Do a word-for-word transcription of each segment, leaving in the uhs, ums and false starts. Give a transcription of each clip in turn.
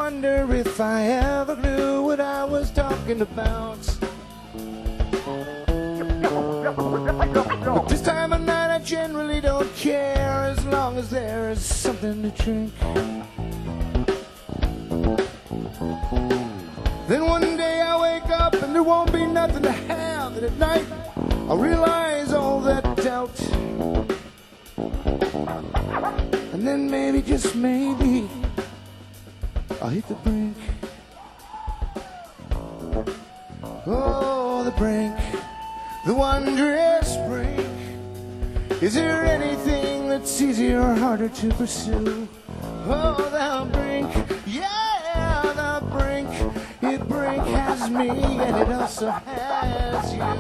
wonder if I ever knew what I was talking about. But this time of night I generally don't care, as long as there is something to drink. Then one day I wake up and there won't be nothing to have, and at night I'll realize all that doubt. And then maybe, just maybe, I'll hit the brink. Oh, the brink, the wondrous brink. Is there anything that's easier or harder to pursue? Oh, the brink, yeah, the brink. It brink has me and it also has you.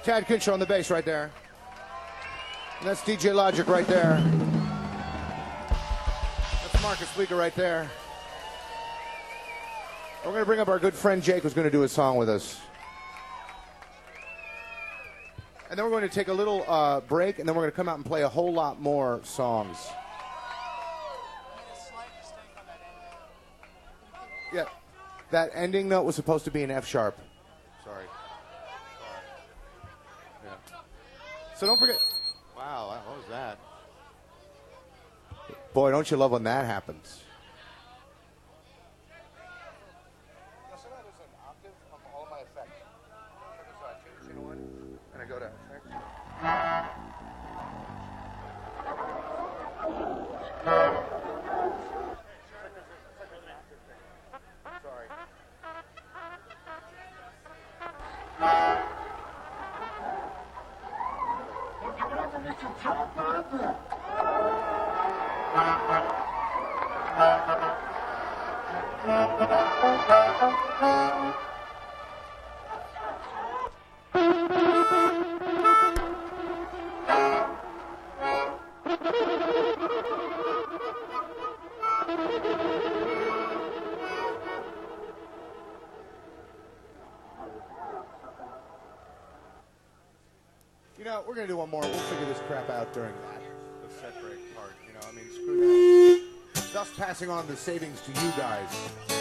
Tad Kinshaw on the bass right there. And that's D J Logic right there. That's Marcus Leaker right there. We're going to bring up our good friend Jake, who's going to do a song with us. And then we're going to take a little uh, break, and then we're going to come out and play a whole lot more songs. Yeah, that ending note was supposed to be an F sharp. Sorry. Sorry. Yeah. So don't forget. Wow, what was that? Boy, don't you love when that happens? And I go to effect. Sorry. You know, we're going to do one more. We'll figure this crap out during that, the set break part. You know, I mean, screw that. Thus passing on the savings to you guys.